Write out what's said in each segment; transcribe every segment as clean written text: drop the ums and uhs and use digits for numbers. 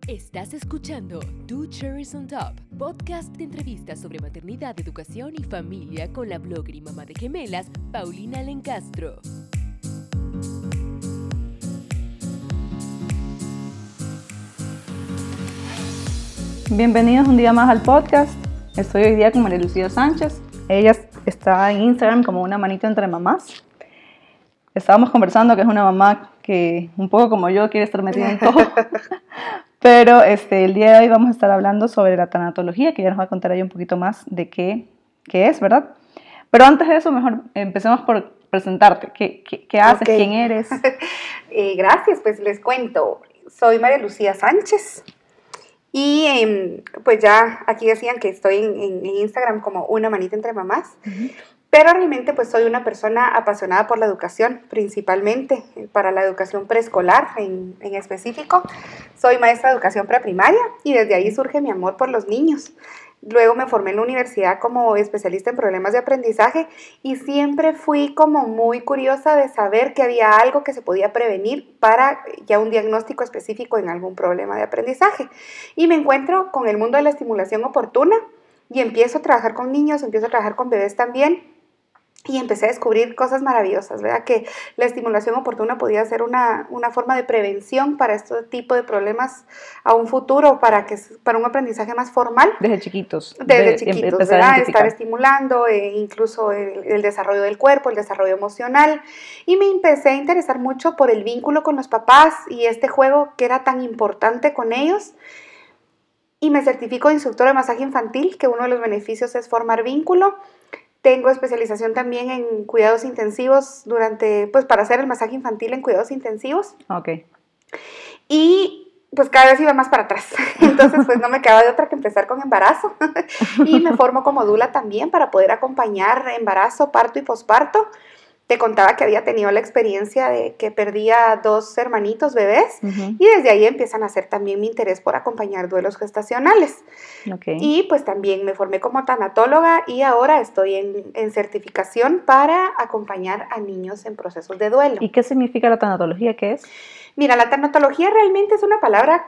Estás escuchando Two Cherries on Top, podcast de entrevistas sobre maternidad, educación y familia con la blogger y mamá de gemelas, Paulina Lencastro. Bienvenidos un día más al podcast. Estoy hoy día con María Lucía Sánchez. Ella está en Instagram como una manito entre mamás. Estábamos conversando que es una mamá que, un poco como yo, quiere estar metida en todo. Pero el día de hoy vamos a estar hablando sobre la tanatología, que ya nos va a contar ella un poquito más de qué es, ¿verdad? Pero antes de eso, mejor empecemos por presentarte. ¿Qué haces? Okay. ¿Quién eres? Gracias, pues les cuento. Soy María Lucía Sánchez y pues ya aquí decían que estoy en Instagram como una manita entre mamás. Uh-huh. Pero realmente pues soy una persona apasionada por la educación, principalmente para la educación preescolar en específico. Soy maestra de educación preprimaria y desde ahí surge mi amor por los niños. Luego me formé en la universidad como especialista en problemas de aprendizaje y siempre fui como muy curiosa de saber que había algo que se podía prevenir para ya un diagnóstico específico en algún problema de aprendizaje. Y me encuentro con el mundo de la estimulación oportuna y empiezo a trabajar con niños, empiezo a trabajar con bebés también. Y empecé a descubrir cosas maravillosas, ¿verdad? Que la estimulación oportuna podía ser una forma de prevención para este tipo de problemas a un futuro, para un aprendizaje más formal. Desde chiquitos. Desde chiquitos, ¿verdad? Estar estimulando incluso el desarrollo del cuerpo, el desarrollo emocional. Y me empecé a interesar mucho por el vínculo con los papás y este juego que era tan importante con ellos. Y me certifico de instructora de masaje infantil, que uno de los beneficios es formar vínculo. Tengo especialización también en cuidados intensivos para hacer el masaje infantil en cuidados intensivos. Ok. Y pues cada vez iba más para atrás. Entonces pues no me quedaba de otra que empezar con embarazo. Y me formo como dula también para poder acompañar embarazo, parto y posparto. Te contaba que había tenido la experiencia de que perdía 2 hermanitos bebés. Uh-huh. Y desde ahí empiezan a hacer también mi interés por acompañar duelos gestacionales. Okay. Y pues también me formé como tanatóloga y ahora estoy en certificación para acompañar a niños en procesos de duelo. ¿Y qué significa la tanatología? ¿Qué es? Mira, la tanatología realmente es una palabra,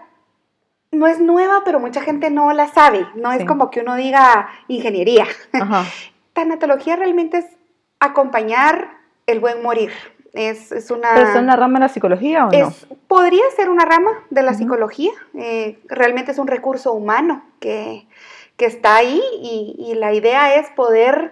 no es nueva, pero mucha gente no la sabe. No es como que uno diga ingeniería. Ajá. Tanatología realmente es acompañar el buen morir. Es una... ¿Pero es una rama de la psicología o no? Podría ser una rama de la psicología. Realmente es un recurso humano que está ahí y la idea es poder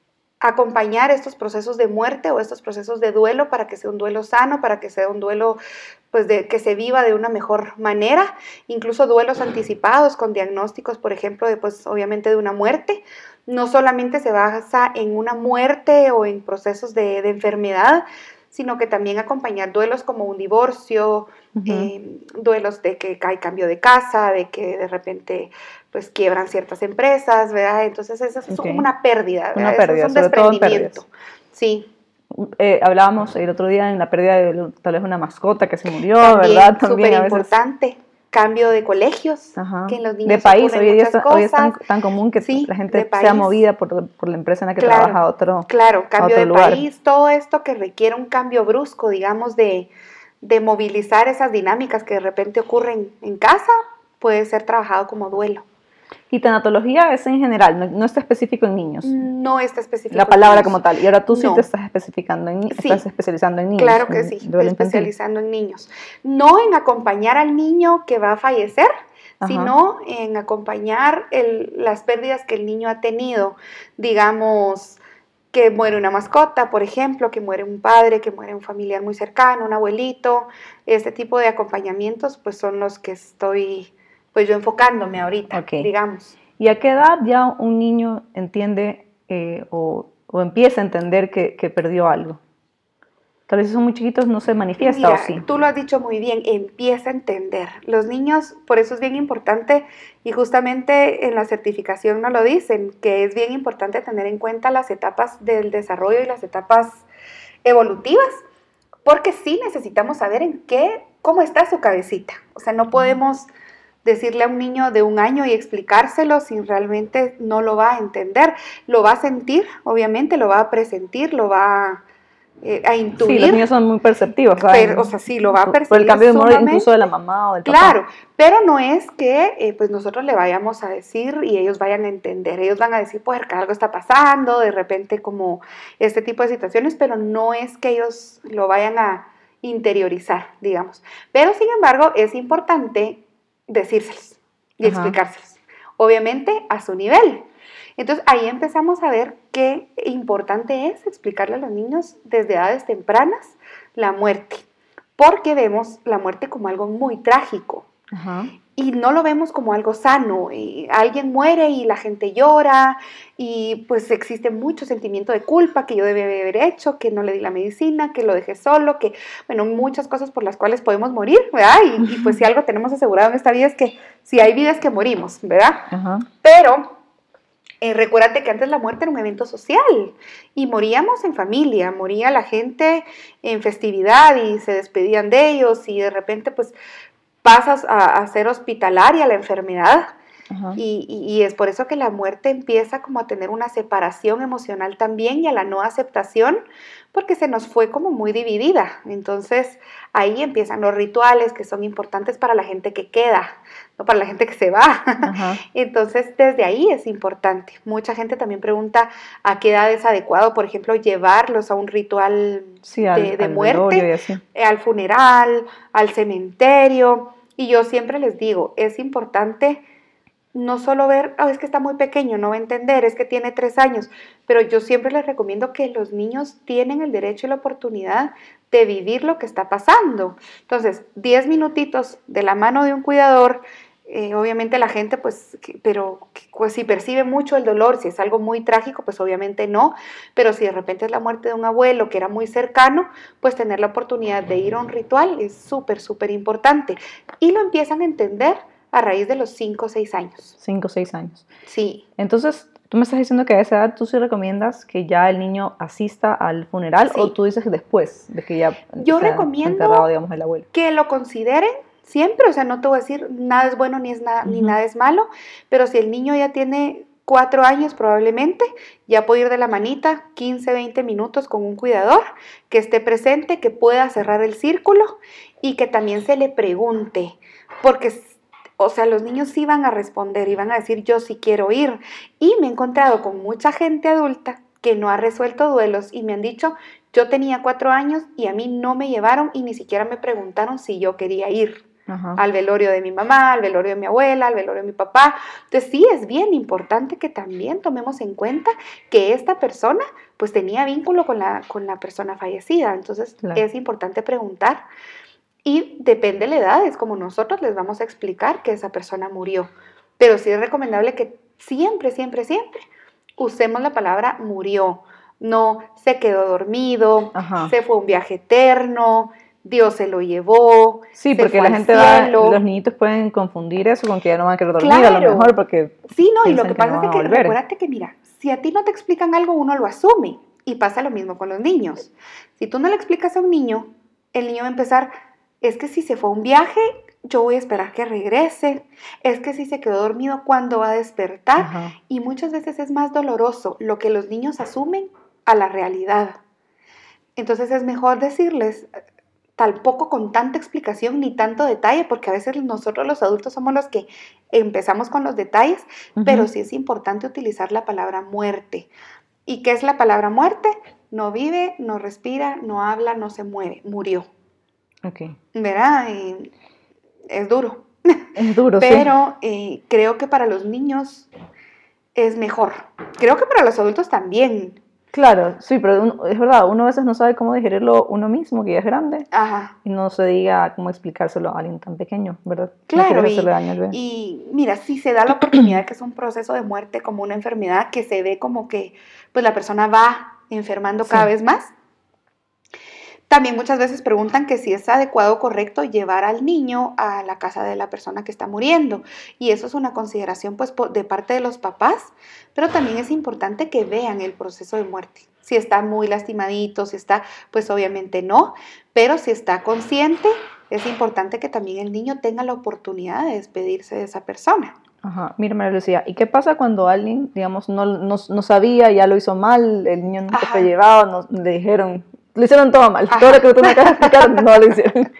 acompañar estos procesos de muerte o estos procesos de duelo para que sea un duelo sano, para que sea un duelo pues que se viva de una mejor manera, incluso duelos anticipados con diagnósticos, por ejemplo, obviamente de una muerte. No solamente se basa en una muerte o en procesos de enfermedad, sino que también acompañar duelos como un divorcio, uh-huh. Duelos de que hay cambio de casa, de que de repente pues quiebran ciertas empresas, ¿verdad? Entonces eso es como una pérdida, ¿verdad? Una pérdida, eso es un desprendimiento. Sí. Hablábamos el otro día en la pérdida de tal vez una mascota que se murió, también, ¿verdad? También, súper importante. Cambio de colegios, ajá. Que en los niños de país, hoy es tan común que sí, la gente sea movida por la empresa en la que trabaja a otro cambio a de lugar. País, todo esto que requiere un cambio brusco, digamos, de movilizar esas dinámicas que de repente ocurren en casa, puede ser trabajado como duelo. ¿Y tanatología es en general? ¿No está específico en niños? No está específico la palabra como tal. Y ahora tú sí te estás especializando en niños. Claro que sí, especializando en niños. No en acompañar al niño que va a fallecer, ajá. Sino en acompañar las pérdidas que el niño ha tenido. Digamos, que muere una mascota, por ejemplo, que muere un padre, que muere un familiar muy cercano, un abuelito. Este tipo de acompañamientos pues son los que estoy... pues yo enfocándome ahorita, digamos. ¿Y a qué edad ya un niño entiende o empieza a entender que perdió algo? Tal vez si son muy chiquitos no se manifiesta. Mira, ¿o sí? Tú lo has dicho muy bien, empieza a entender. Los niños, por eso es bien importante, y justamente en la certificación nos lo dicen, que es bien importante tener en cuenta las etapas del desarrollo y las etapas evolutivas, porque sí necesitamos saber cómo está su cabecita. O sea, no podemos decirle a un niño de 1 año y explicárselo si realmente no lo va a entender. Lo va a sentir, obviamente, lo va a presentir, lo va a intuir. Sí, los niños son muy perceptivos, pero, o sea, sí, lo va a percibir por el cambio de humor sumamente, incluso de la mamá o del papá. claro, pero no es que pues nosotros le vayamos a decir y ellos vayan a entender. Ellos van a decir, pues que algo está pasando, de repente como este tipo de situaciones, pero no es que ellos lo vayan a interiorizar, digamos. Pero sin embargo, es importante decírselos y explicárselos. Obviamente a su nivel. Entonces ahí empezamos a ver qué importante es explicarle a los niños desde edades tempranas la muerte, porque vemos la muerte como algo muy trágico. Ajá. Y no lo vemos como algo sano. Alguien muere y la gente llora y pues existe mucho sentimiento de culpa que yo debí haber hecho, que no le di la medicina, que lo dejé solo, que, bueno, muchas cosas por las cuales podemos morir, ¿verdad? Y pues si algo tenemos asegurado en esta vida es que si hay vidas que morimos, ¿verdad? Ajá. Pero recuérdate que antes la muerte era un evento social y moríamos en familia, moría la gente en festividad y se despedían de ellos y de repente pues pasas a ser hospitalaria la enfermedad. Y es por eso que la muerte empieza como a tener una separación emocional también y a la no aceptación, porque se nos fue como muy dividida. Entonces ahí empiezan los rituales que son importantes para la gente que queda, no para la gente que se va. Ajá. Entonces desde ahí es importante. Mucha gente también pregunta a qué edad es adecuado, por ejemplo, llevarlos a un ritual de muerte, al funeral, al cementerio. Y yo siempre les digo, es importante no solo ver, es que está muy pequeño, no va a entender, es que tiene 3 años, pero yo siempre les recomiendo que los niños tienen el derecho y la oportunidad de vivir lo que está pasando. Entonces, 10 minutitos de la mano de un cuidador, obviamente la gente, pues, pues si percibe mucho el dolor, si es algo muy trágico, pues obviamente no, pero si de repente es la muerte de un abuelo que era muy cercano, pues tener la oportunidad de ir a un ritual es súper, súper importante. Y lo empiezan a entender a raíz de los 5 o 6 años. 5 o 6 años. Sí. Entonces, tú me estás diciendo que a esa edad tú sí recomiendas que ya el niño asista al funeral, sí, o tú dices que después de que ya yo recomiendo enterrado, digamos, el abuelo. Que lo consideren siempre, o sea, no te voy a decir nada es bueno ni nada es malo, pero si el niño ya tiene 4 años probablemente, ya puede ir de la manita 15, 20 minutos con un cuidador que esté presente, que pueda cerrar el círculo y que también se le pregunte, porque o sea, los niños sí van a responder y van a decir, yo sí quiero ir. Y me he encontrado con mucha gente adulta que no ha resuelto duelos y me han dicho, yo tenía 4 años y a mí no me llevaron y ni siquiera me preguntaron si yo quería ir. Ajá. Al velorio de mi mamá, al velorio de mi abuela, al velorio de mi papá. Entonces sí, es bien importante que también tomemos en cuenta que esta persona pues tenía vínculo con la persona fallecida. Entonces claro, es importante preguntar. Y depende de la edad, es como nosotros les vamos a explicar que esa persona murió. Pero sí es recomendable que siempre, siempre, siempre usemos la palabra murió. No se quedó dormido, ajá, se fue a un viaje eterno, Dios se lo llevó. Sí, porque la gente los niñitos pueden confundir eso con que ya no van a quedar dormidos, claro, a lo mejor porque... Sí, no, y lo que pasa es que recuérdate que mira, si a ti no te explican algo, uno lo asume. Y pasa lo mismo con los niños. Si tú no le explicas a un niño, el niño va a empezar... Es que si se fue a un viaje, yo voy a esperar que regrese. Es que si se quedó dormido, ¿cuándo va a despertar? Ajá. Y muchas veces es más doloroso lo que los niños asumen a la realidad. Entonces es mejor decirles, tampoco con tanta explicación ni tanto detalle, porque a veces nosotros los adultos somos los que empezamos con los detalles, uh-huh, pero sí es importante utilizar la palabra muerte. ¿Y qué es la palabra muerte? No vive, no respira, no habla, no se mueve, murió. Okay. ¿Verdad? Es duro. Es duro, pero sí. Creo que para los niños es mejor. Creo que para los adultos también. Claro, sí, pero es verdad, uno a veces no sabe cómo digerirlo uno mismo, que ya es grande. Ajá. Y no se diga cómo explicárselo a alguien tan pequeño, ¿verdad? Claro, no y mira, si se da la oportunidad que es un proceso de muerte como una enfermedad que se ve como que pues la persona va enfermando cada vez más. También muchas veces preguntan que si es adecuado o correcto llevar al niño a la casa de la persona que está muriendo. Y eso es una consideración pues de parte de los papás, pero también es importante que vean el proceso de muerte. Si está muy lastimadito, si está, pues obviamente no, pero si está consciente, es importante que también el niño tenga la oportunidad de despedirse de esa persona. Ajá, mira María Lucía, ¿y qué pasa cuando alguien, digamos, no sabía, ya lo hizo mal, el niño nunca fue llevado, le dijeron... lo hicieron todo mal. Todo lo que tú me acabas de explicar no lo hicieron.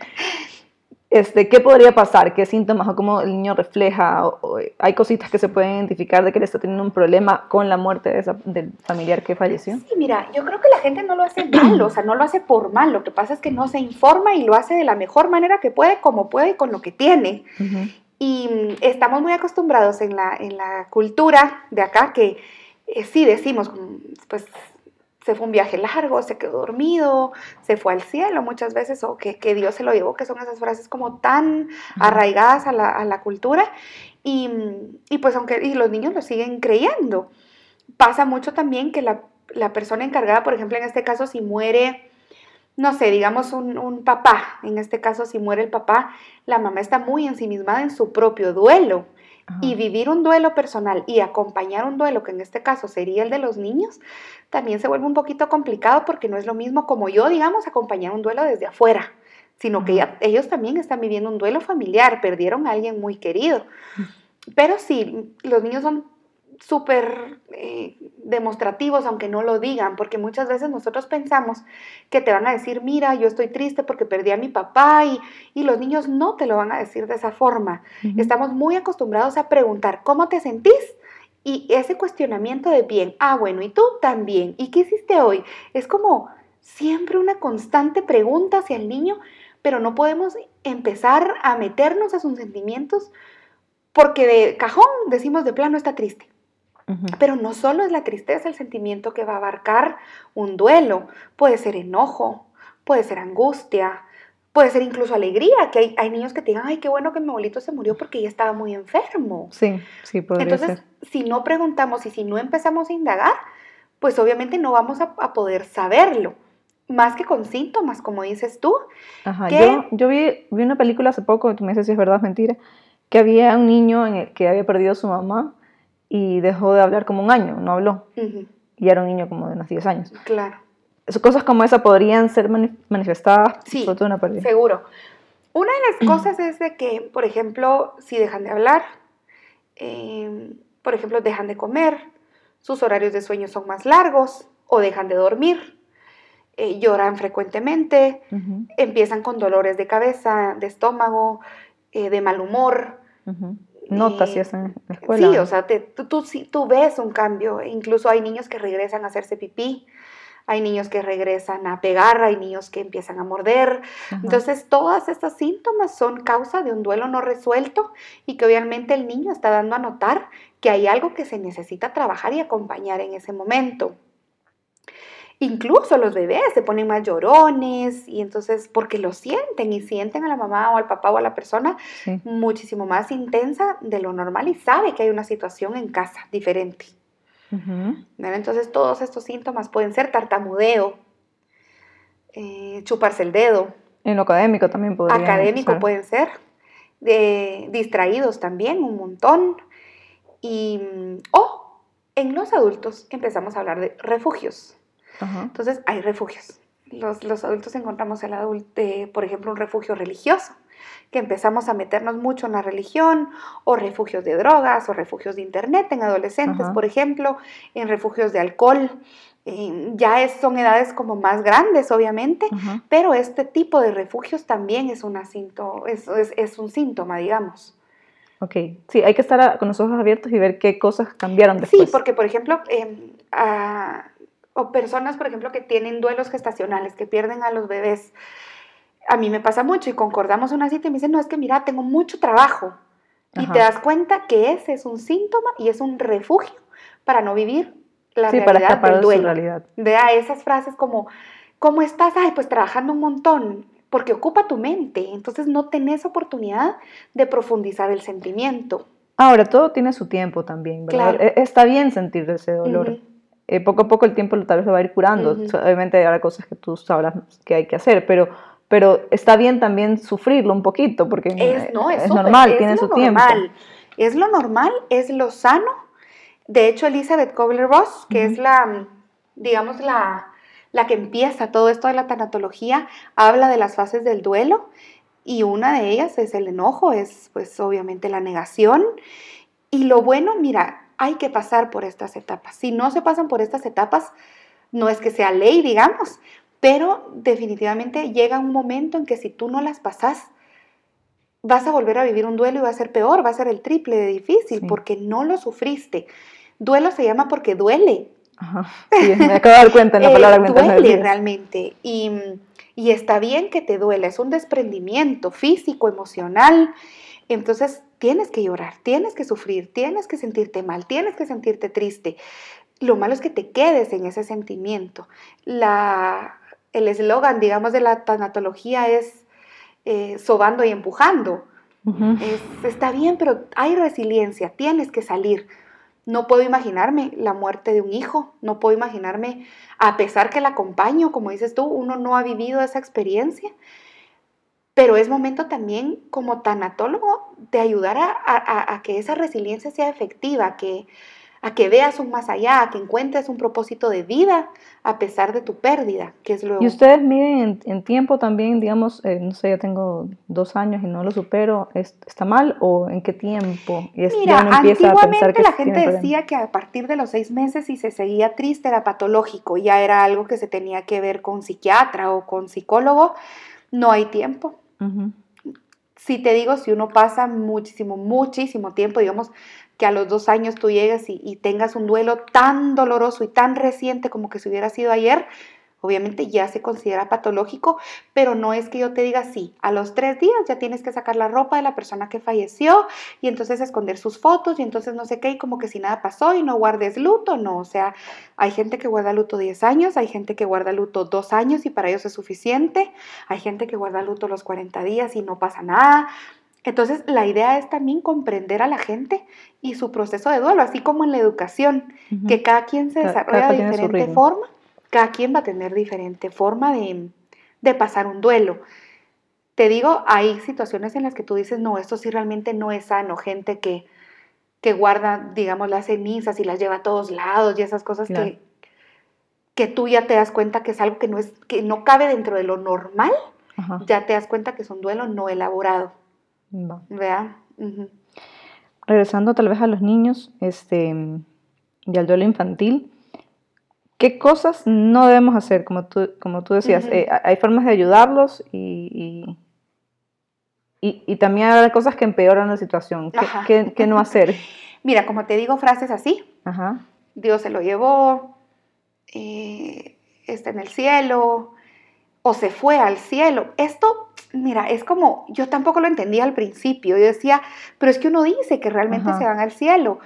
¿Qué podría pasar? ¿Qué síntomas o cómo el niño refleja? O hay cositas que se pueden identificar de que él está teniendo un problema con la muerte del familiar que falleció. Sí, mira, yo creo que la gente no lo hace mal, o sea, no lo hace por mal. Lo que pasa es que no se informa y lo hace de la mejor manera que puede, como puede y con lo que tiene. Uh-huh. Y estamos muy acostumbrados en la cultura de acá que sí decimos, pues se fue un viaje largo, se quedó dormido, se fue al cielo muchas veces, o que Dios se lo llevó, que son esas frases como tan arraigadas a la cultura, y pues y los niños lo siguen creyendo. Pasa mucho también que la persona encargada, por ejemplo, en este caso, si muere, no sé, digamos un papá, en este caso, si muere el papá, la mamá está muy ensimismada en su propio duelo. Ajá. Y vivir un duelo personal y acompañar un duelo, que en este caso sería el de los niños, también se vuelve un poquito complicado porque no es lo mismo como yo, digamos, acompañar un duelo desde afuera, sino que ellos también están viviendo un duelo familiar, perdieron a alguien muy querido. Pero sí, los niños son súper demostrativos, aunque no lo digan, porque muchas veces nosotros pensamos que te van a decir, mira, yo estoy triste porque perdí a mi papá, y los niños no te lo van a decir de esa forma. Uh-huh. Estamos muy acostumbrados a preguntar, ¿cómo te sentís? Y ese cuestionamiento de bien, bueno, y tú también, ¿y qué hiciste hoy? Es como siempre una constante pregunta hacia el niño, pero no podemos empezar a meternos a sus sentimientos porque de cajón decimos de plano está triste. Uh-huh. Pero no solo es la tristeza el sentimiento que va a abarcar un duelo, puede ser enojo, puede ser angustia, puede ser incluso alegría, que hay niños que te digan, ay, qué bueno que mi abuelito se murió porque ya estaba muy enfermo. Sí, podría Entonces, ser. Si no preguntamos y si no empezamos a indagar, pues obviamente no vamos a poder saberlo. Más que con síntomas, como dices tú. Ajá, yo vi una película hace poco, tú me dices si es verdad o mentira, que había un niño que había perdido a su mamá y dejó de hablar como un año, no habló. Uh-huh. Y era un niño como de unos 10 años. Claro. Cosas como esa podrían ser manifestadas. Sí, por una pérdida. Seguro. Una de las cosas es de que, por ejemplo, si dejan de hablar, por ejemplo, dejan de comer, sus horarios de sueño son más largos o dejan de dormir, lloran frecuentemente, uh-huh. Empiezan con dolores de cabeza, de estómago, de mal humor. Uh-huh. Notas si hacen en la escuela. Sí, o sea, tú ves un cambio. Incluso hay niños que regresan a hacerse pipí, hay niños que regresan a pegar, hay niños que empiezan a morder. Uh-huh. Entonces, todos estos síntomas son causa de un duelo no resuelto y que obviamente el niño está dando a notar que hay algo que se necesita trabajar y acompañar en ese momento. Incluso los bebés se ponen más llorones y entonces porque lo sienten y sienten a la mamá o al papá o a la persona sí. Muchísimo más intensa de lo normal y sabe que hay una situación en casa diferente. Uh-huh. Entonces todos estos síntomas pueden ser tartamudeo, chuparse el dedo. En lo académico también podría ser. Académico pueden ser, distraídos también un montón y en los adultos empezamos a hablar de refugios. Uh-huh. Entonces, hay refugios. Los adultos encontramos por ejemplo, un refugio religioso, que empezamos a meternos mucho en la religión, o refugios de drogas, o refugios de internet en adolescentes, uh-huh. Por ejemplo, en refugios de alcohol. Son edades como más grandes, obviamente, uh-huh. Pero este tipo de refugios también es un síntoma, digamos. Ok, sí, hay que estar con los ojos abiertos y ver qué cosas cambiaron después. Sí, porque, por ejemplo, o personas, por ejemplo, que tienen duelos gestacionales, que pierden a los bebés. A mí me pasa mucho y concordamos una cita y me dicen, no, es que mira, tengo mucho trabajo. Ajá. Y te das cuenta que ese es un síntoma y es un refugio para no vivir la realidad para escapar del duelo. De su realidad. Vea esas frases como, ¿cómo estás? Ay, pues trabajando un montón, porque ocupa tu mente. Entonces no tenés oportunidad de profundizar el sentimiento. Ahora, todo tiene su tiempo también, ¿verdad? Claro. Está bien sentir ese dolor. Uh-huh. Poco a poco el tiempo tal vez lo va a ir curando. Uh-huh. Obviamente habrá cosas que tú sabrás que hay que hacer, pero está bien también sufrirlo un poquito, porque es normal, tiene su tiempo. Es lo normal, es lo sano. De hecho, Elizabeth Kubler-Ross, que uh-huh. es la que empieza todo esto de la tanatología, habla de las fases del duelo, y una de ellas es el enojo, es pues obviamente la negación. Y lo bueno, mira, hay que pasar por estas etapas. Si no se pasan por estas etapas, no es que sea ley, digamos, pero definitivamente llega un momento en que si tú no las pasas, vas a volver a vivir un duelo y va a ser peor, va a ser el triple de difícil, Sí. porque no lo sufriste. Duelo se llama porque duele. Ajá. Sí, me acabo de dar cuenta en la palabra mientras me Duele decías. realmente, y está bien que te duela, es un desprendimiento físico, emocional. Entonces tienes que llorar, tienes que sufrir, tienes que sentirte mal, tienes que sentirte triste. Lo malo es que te quedes en ese sentimiento. El eslogan, digamos, de la tanatología es sobando y empujando. Ujú. Está bien, pero hay resiliencia, tienes que salir. No puedo imaginarme la muerte de un hijo, no puedo imaginarme, a pesar que la acompaño, como dices tú, uno no ha vivido esa experiencia, pero es momento también como tanatólogo de ayudar a que esa resiliencia sea efectiva, a que veas un más allá, a que encuentres un propósito de vida a pesar de tu pérdida, que es luego. ¿Y ustedes miden en tiempo también, digamos, no sé, ya tengo 2 años y no lo supero, ¿está mal o en qué tiempo? Y Mira, ya uno empieza a pensar antiguamente que la tiene gente problemas. decía que a partir de los 6 meses si se seguía triste era patológico, ya era algo que se tenía que ver con psiquiatra o con psicólogo. No hay tiempo. Ujú. Si te digo, si uno pasa muchísimo tiempo, digamos que a los 2 años tú llegues y tengas un duelo tan doloroso y tan reciente como que si hubiera sido ayer, obviamente ya se considera patológico, pero no es que yo te diga sí, a los 3 días ya tienes que sacar la ropa de la persona que falleció y entonces esconder sus fotos y entonces no sé qué, y como que si nada pasó y no guardes luto, no, o sea, hay gente que guarda luto 10 años, hay gente que guarda luto 2 años y para ellos es suficiente, hay gente que guarda luto los 40 días y no pasa nada. Entonces, la idea es también comprender a la gente y su proceso de duelo, así como en la educación, Ujú. que cada quien se desarrolla Cada de tiene su diferente ritmo. forma, cada quien va a tener diferente forma de pasar un duelo. Te digo, hay situaciones en las que tú dices, no, esto sí realmente no es sano, gente que guarda, digamos, las cenizas y las lleva a todos lados y esas cosas Claro. que tú ya te das cuenta que es algo que no cabe dentro de lo normal, Ajá. ya te das cuenta que es un duelo no elaborado. Va. ¿Verdad? Uh-huh. Regresando tal vez a los niños, y al duelo infantil, ¿qué cosas no debemos hacer? Como tú decías, Uh-huh. hay formas de ayudarlos y también hay cosas que empeoran la situación. Ajá. ¿Qué no hacer? Mira, como te digo, frases así. Ajá. Dios se lo llevó, está en el cielo, o se fue al cielo. Esto, mira, es como, yo tampoco lo entendía al principio. Yo decía, pero es que uno dice que realmente Ajá. se van al cielo.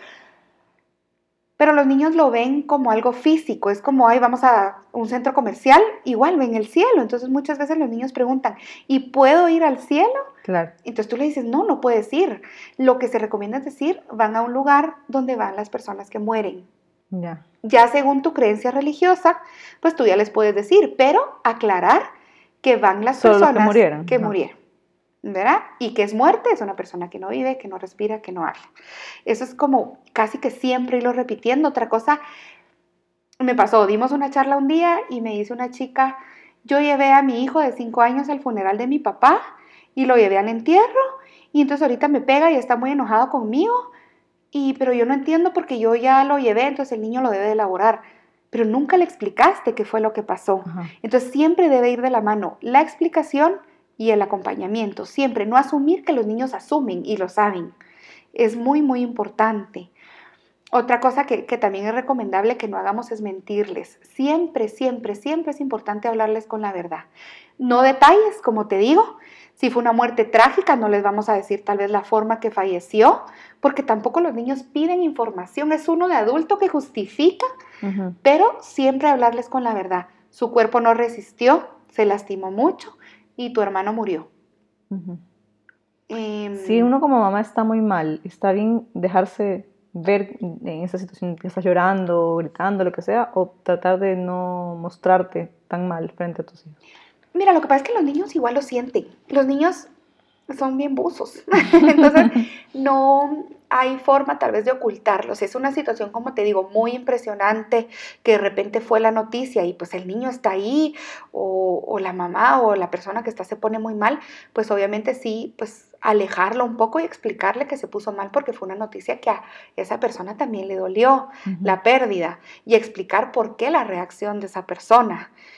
Pero los niños lo ven como algo físico, es como, ay, vamos a un centro comercial, igual ven el cielo. Entonces muchas veces los niños preguntan, ¿y puedo ir al cielo? Claro. Entonces tú le dices, no, no puedes ir. Lo que se recomienda es decir, van a un lugar donde van las personas que mueren. Ya. Ya según tu creencia religiosa, pues tú ya les puedes decir, pero aclarar que van las Solo los personas que murieron. Ajá. ¿verdad? Y que es muerte, es una persona que no vive, que no respira, que no habla. Eso es como casi que siempre irlo repitiendo. Otra cosa, me pasó, dimos una charla un día y me dice una chica, yo llevé a mi hijo de 5 años al funeral de mi papá y lo llevé al entierro y entonces ahorita me pega y está muy enojado conmigo, pero yo no entiendo porque yo ya lo llevé, entonces el niño lo debe de elaborar. Pero nunca le explicaste qué fue lo que pasó. Ajá. Entonces siempre debe ir de la mano la explicación y el acompañamiento. Siempre, no asumir que los niños asumen y lo saben. Es muy importante. Otra cosa que también es recomendable que no hagamos es mentirles. Siempre es importante hablarles con la verdad. No detalles, como te digo. Si fue una muerte trágica, no les vamos a decir tal vez la forma que falleció, porque tampoco los niños piden información. Es uno de adulto que justifica, Uh-huh. pero siempre hablarles con la verdad. Su cuerpo no resistió, se lastimó mucho y tu hermano murió. Uh-huh. Si uno como mamá está muy mal, está bien dejarse ver en esa situación que estás llorando, gritando, lo que sea, o tratar de no mostrarte tan mal frente a tus hijos. Mira, lo que pasa es que los niños igual lo sienten. Los niños son bien buzos. Entonces, no hay forma tal vez de ocultarlos. Es una situación, como te digo, muy impresionante, que de repente fue la noticia y pues el niño está ahí, o la mamá o la persona que está se pone muy mal, pues obviamente sí, pues alejarlo un poco y explicarle que se puso mal porque fue una noticia que a esa persona también le dolió, Uh-huh. la pérdida, y explicar por qué la reacción de esa persona.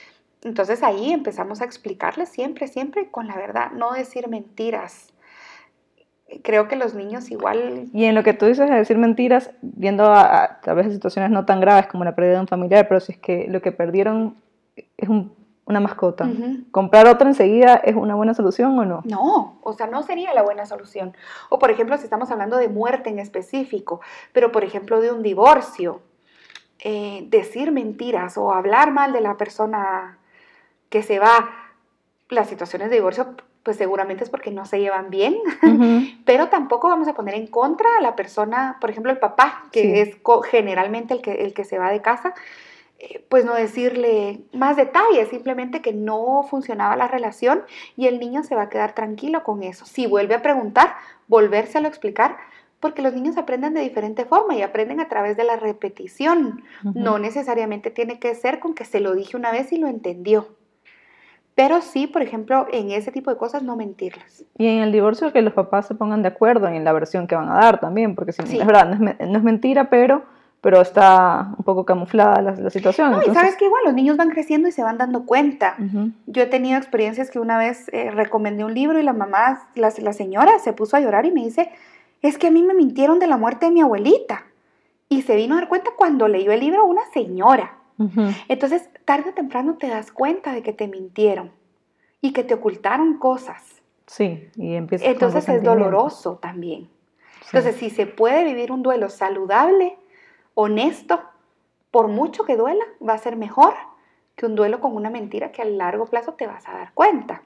Entonces ahí empezamos a explicarles siempre, siempre con la verdad, no decir mentiras. Creo que los niños igual... Y en lo que tú dices de decir mentiras, viendo a veces situaciones no tan graves como la pérdida de un familiar, pero si es que lo que perdieron es una mascota, ¿comprar otra enseguida es una buena solución o no? No, o sea, no sería la buena solución. O por ejemplo, si estamos hablando de muerte en específico, pero por ejemplo de un divorcio, decir mentiras o hablar mal de la persona que se va, las situaciones de divorcio pues seguramente es porque no se llevan bien, pero tampoco vamos a poner en contra a la persona, por ejemplo el papá, que es generalmente el que se va de casa, pues no decirle más detalles, simplemente que no funcionaba la relación y el niño se va a quedar tranquilo con eso. Si vuelve a preguntar, volvérselo a explicar, porque los niños aprenden de diferente forma y aprenden a través de la repetición. No necesariamente tiene que ser con que se lo dije una vez y lo entendió. Pero sí, por ejemplo, en ese tipo de cosas no mentirles. Y en el divorcio que los papás se pongan de acuerdo en la versión que van a dar también, porque si, es verdad, no es mentira, pero está un poco camuflada la situación. No, entonces... y sabes que igual los niños van creciendo y se van dando cuenta. Yo he tenido experiencias que una vez recomendé un libro y la mamá, la señora se puso a llorar y me dice, es que a mí me mintieron de la muerte de mi abuelita. Y se vino a dar cuenta cuando leyó el libro una señora. Entonces, tarde o temprano te das cuenta de que te mintieron y que te ocultaron cosas. Sí, y empieza. Entonces es doloroso también. Sí. Entonces, si se puede vivir un duelo saludable, honesto, por mucho que duela, va a ser mejor que un duelo con una mentira que a largo plazo te vas a dar cuenta.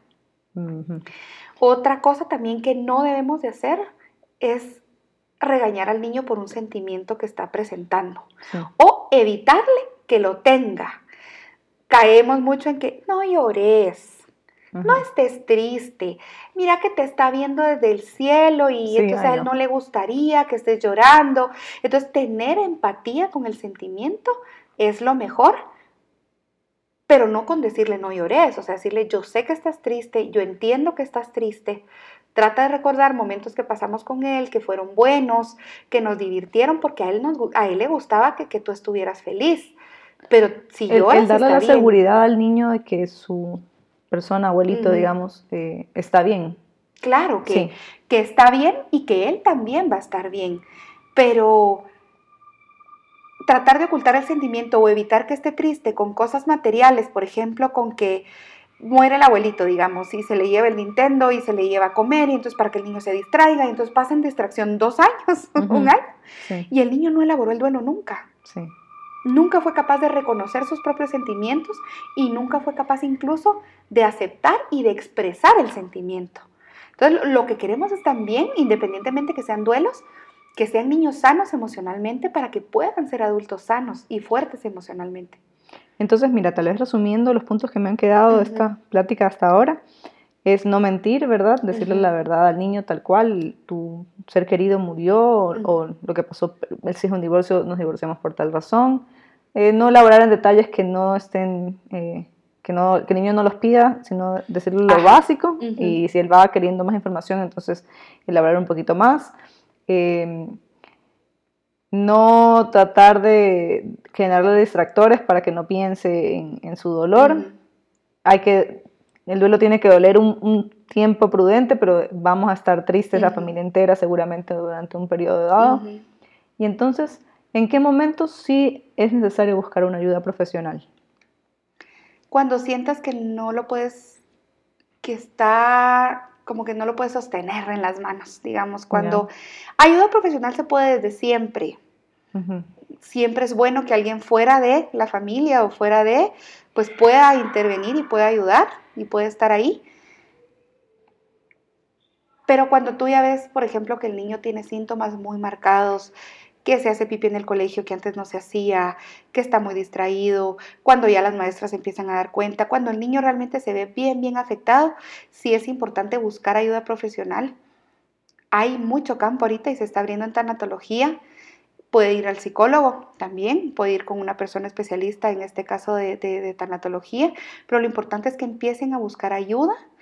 Otra cosa también que no debemos de hacer es regañar al niño por un sentimiento que está presentando o evitarle que lo tenga. Caemos mucho en que no llores, no estés triste, mira que te está viendo desde el cielo y entonces a él no le gustaría que estés llorando. Entonces tener empatía con el sentimiento es lo mejor, pero no con decirle no llores, o sea, decirle yo sé que estás triste, yo entiendo que estás triste. Trata de recordar momentos que pasamos con él, que fueron buenos, que nos divirtieron, porque a él le gustaba que tú estuvieras feliz. Pero si lloras, el darle la seguridad al niño de que su persona, abuelito, digamos, está bien. Claro, que está bien y que él también va a estar bien. Pero tratar de ocultar el sentimiento o evitar que esté triste con cosas materiales, por ejemplo, con que muere el abuelito, digamos, y se le lleva el Nintendo y se le lleva a comer, y entonces para que el niño se distraiga, y entonces pasa en distracción 2 años, un año, y el niño no elaboró el duelo nunca. Nunca fue capaz de reconocer sus propios sentimientos y nunca fue capaz incluso de aceptar y de expresar el sentimiento. Entonces, lo que queremos es también, independientemente que sean duelos, que sean niños sanos emocionalmente para que puedan ser adultos sanos y fuertes emocionalmente. Entonces, mira, tal vez resumiendo los puntos que me han quedado de esta plática hasta ahora, es no mentir, ¿verdad? Decirle la verdad al niño tal cual, tu ser querido murió o lo que pasó, si es un divorcio, nos divorciamos por tal razón. No elaborar en detalles que no estén, que el niño no los pida, sino decirle lo básico y si él va queriendo más información, entonces elaborar un poquito más. No tratar de generarle distractores para que no piense en su dolor. El duelo tiene que doler un tiempo prudente, pero vamos a estar tristes la familia entera seguramente durante un periodo dado. Y entonces, ¿en qué momentos sí es necesario buscar una ayuda profesional? Cuando sientas que no lo puedes, que está como que no lo puedes sostener en las manos, digamos. Cuando ayuda profesional se puede desde siempre. Siempre es bueno que alguien fuera de la familia o fuera de, pues pueda intervenir y pueda ayudar y puede estar ahí. Pero cuando tú ya ves, por ejemplo, que el niño tiene síntomas muy marcados, que se hace pipí en el colegio que antes no se hacía, que está muy distraído, cuando ya las maestras empiezan a dar cuenta, cuando el niño realmente se ve bien afectado, sí es importante buscar ayuda profesional. Hay mucho campo ahorita y se está abriendo en tanatología. Puede ir al psicólogo también, puede ir con una persona especialista, en este caso de tanatología, pero lo importante es que empiecen a buscar ayuda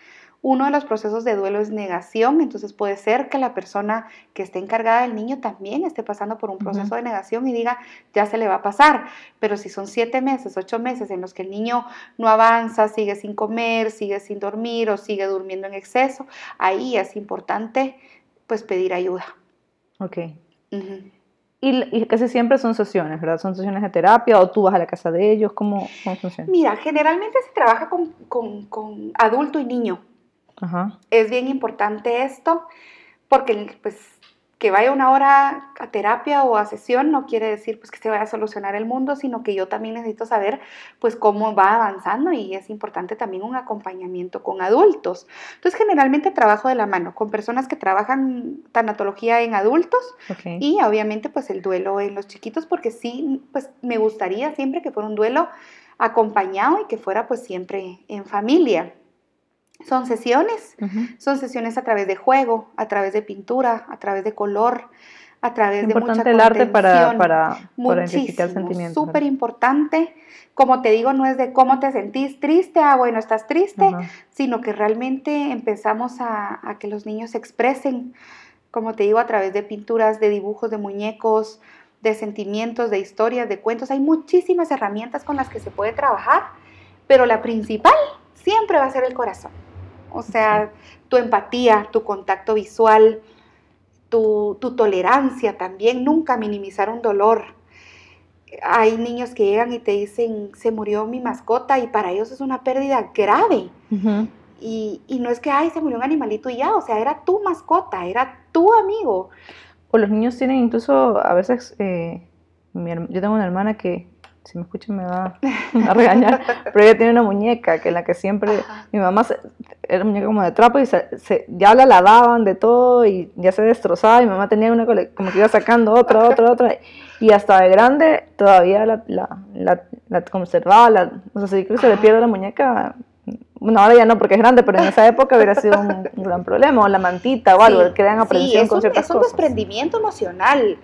Uno de los procesos de duelo es negación, entonces puede ser que la persona que esté encargada del niño también esté pasando por un proceso de negación y diga, ya se le va a pasar, pero si son 7 meses, 8 meses en los que el niño no avanza, sigue sin comer, sigue sin dormir o sigue durmiendo en exceso, ahí es importante pues pedir ayuda. Ok. Uh-huh. Y casi siempre son sesiones, ¿verdad? ¿Son sesiones de terapia o tú vas a la casa de ellos? ¿Cómo funciona? Mira, generalmente se trabaja con adulto y niño. Ajá. Es bien importante esto porque pues que vaya una hora a terapia o a sesión no quiere decir pues que se vaya a solucionar el mundo, sino que yo también necesito saber pues cómo va avanzando y es importante también un acompañamiento con adultos. Entonces generalmente trabajo de la mano con personas que trabajan tanatología en adultos y obviamente pues el duelo en los chiquitos porque sí pues me gustaría siempre que fuera un duelo acompañado y que fuera pues siempre en familia. Son sesiones a través de juego, a través de pintura, a través de color, a través de mucha contención. Importante el arte para identificar sentimientos. Súper importante. Como te digo, no es de cómo te sentís triste, bueno, estás triste, sino que realmente empezamos a que los niños se expresen, como te digo, a través de pinturas, de dibujos, de muñecos, de sentimientos, de historias, de cuentos. Hay muchísimas herramientas con las que se puede trabajar, pero la principal siempre va a ser el corazón. O sea, tu empatía, tu contacto visual, tu tolerancia también, nunca minimizar un dolor. Hay niños que llegan y te dicen, se murió mi mascota y para ellos es una pérdida grave. Y no es que, se murió un animalito y ya, o sea, era tu mascota, era tu amigo. O los niños tienen incluso, a veces, yo tengo una hermana que, si me escucha me va a regañar, pero ella tiene una muñeca que en la que siempre, mi mamá era una muñeca como de trapo y ya la lavaban de todo y ya se destrozaba y mi mamá tenía una como que iba sacando otra y hasta de grande todavía la conservaba, o sea, si creo que se le pierde la muñeca, bueno, ahora ya no porque es grande, pero en esa época hubiera sido un gran problema, o la mantita o algo, crean aprensión con ciertas cosas. Es un desprendimiento emocional.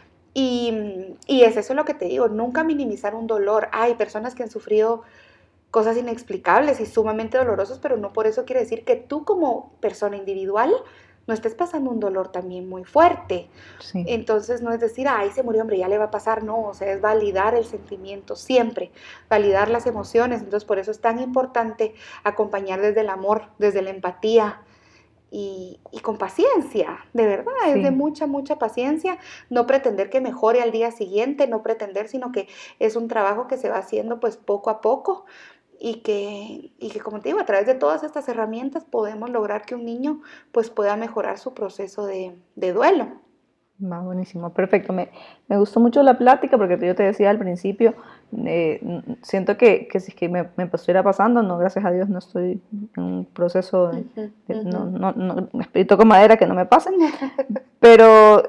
Y es eso lo que te digo, nunca minimizar un dolor. Hay personas que han sufrido cosas inexplicables y sumamente dolorosas, pero no por eso quiere decir que tú como persona individual no estés pasando un dolor también muy fuerte. Sí. Entonces no es decir, se murió, hombre, ya le va a pasar, no, o sea, es validar el sentimiento siempre, validar las emociones. Entonces por eso es tan importante acompañar desde el amor, desde la empatía, y con paciencia, de verdad, es de mucha paciencia, no pretender que mejore al día siguiente, no pretender, sino que es un trabajo que se va haciendo pues poco a poco y que como te digo, a través de todas estas herramientas podemos lograr que un niño pues pueda mejorar su proceso de duelo. Va, buenísimo, perfecto. Me gustó mucho la plática porque yo te decía al principio, siento que si es que me estuviera pasando, no, gracias a Dios no estoy en un proceso no toco madera que no me pase, pero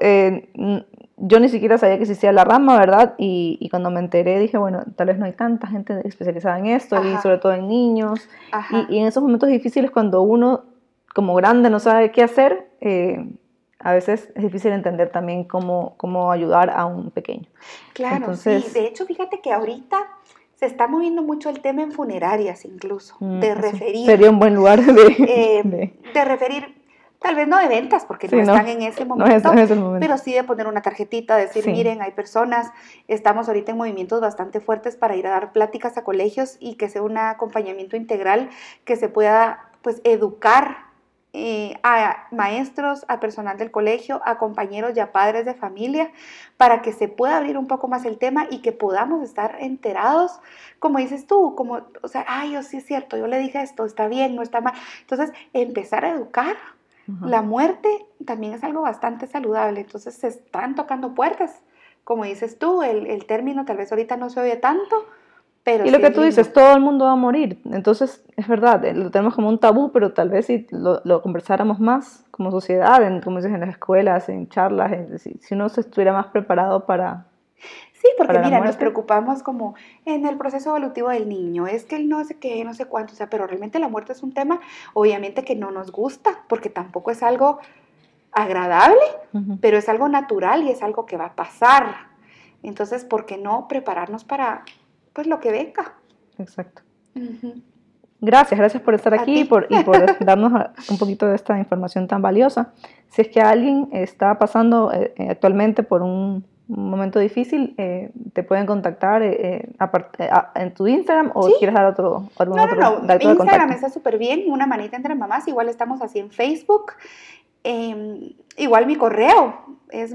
yo ni siquiera sabía que existía la rama, ¿verdad? Y cuando me enteré dije, bueno, tal vez no hay tanta gente especializada en esto y sobre todo en niños y en esos momentos difíciles cuando uno como grande no sabe qué hacer, a veces es difícil entender también cómo ayudar a un pequeño. Claro, entonces, sí. De hecho, fíjate que ahorita se está moviendo mucho el tema en funerarias incluso, de referir. Sería un buen lugar de referir, tal vez no de ventas, porque no están en ese momento, no es el momento, pero sí de poner una tarjetita, decir, miren, hay personas, estamos ahorita en movimientos bastante fuertes para ir a dar pláticas a colegios y que sea un acompañamiento integral, que se pueda pues educar a maestros, a personal del colegio, a compañeros y a padres de familia, para que se pueda abrir un poco más el tema y que podamos estar enterados, como dices tú, como, o sea, yo sí es cierto, yo le dije esto, está bien, no está mal. Entonces, empezar a educar. La muerte también es algo bastante saludable, entonces se están tocando puertas, como dices tú, el término tal vez ahorita no se oye tanto, pero y lo que tú dices, todo el mundo va a morir, entonces es verdad, lo tenemos como un tabú, pero tal vez si lo conversáramos más como sociedad, como dices, en las escuelas, en charlas, si uno se estuviera más preparado para... Sí, porque mira, nos preocupamos como en el proceso evolutivo del niño, es que él no sé qué, no sé cuánto, o sea, pero realmente la muerte es un tema, obviamente que no nos gusta, porque tampoco es algo agradable, pero es algo natural y es algo que va a pasar. Entonces, ¿por qué no prepararnos para pues lo que venga? Exacto. Gracias por estar A aquí ti. y por darnos un poquito de esta información tan valiosa. Si es que alguien está pasando actualmente por un momento difícil, te pueden contactar en tu Instagram o ¿Sí? quieres dar algún otro dato de Instagram contacto. está súper bien, Una Manita Entre Mamás, igual estamos así en Facebook. Igual mi correo es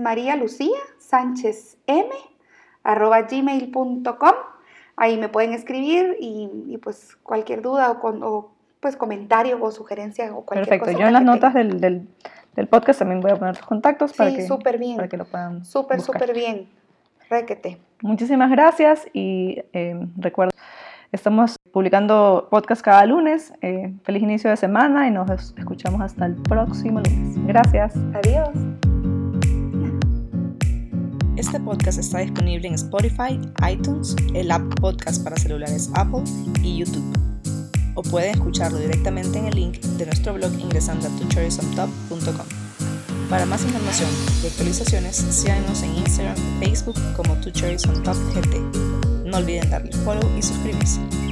marialuciasanchezm@gmail.com. Ahí me pueden escribir y pues cualquier duda o pues comentario o sugerencia o cualquier cosa. Perfecto. Yo en las notas del podcast también voy a poner tus contactos para que lo puedan buscar. Súper bien. Réquete. Muchísimas gracias y recuerda, estamos publicando podcast cada lunes. Feliz inicio de semana y nos escuchamos hasta el próximo lunes. Gracias. Adiós. Este podcast está disponible en Spotify, iTunes, el app podcast para celulares Apple y YouTube. O pueden escucharlo directamente en el link de nuestro blog ingresando a twocherriesontop.com. Para más información y actualizaciones, síganos en Instagram y Facebook como twocherriesontopgt. No olviden darle follow y suscribirse.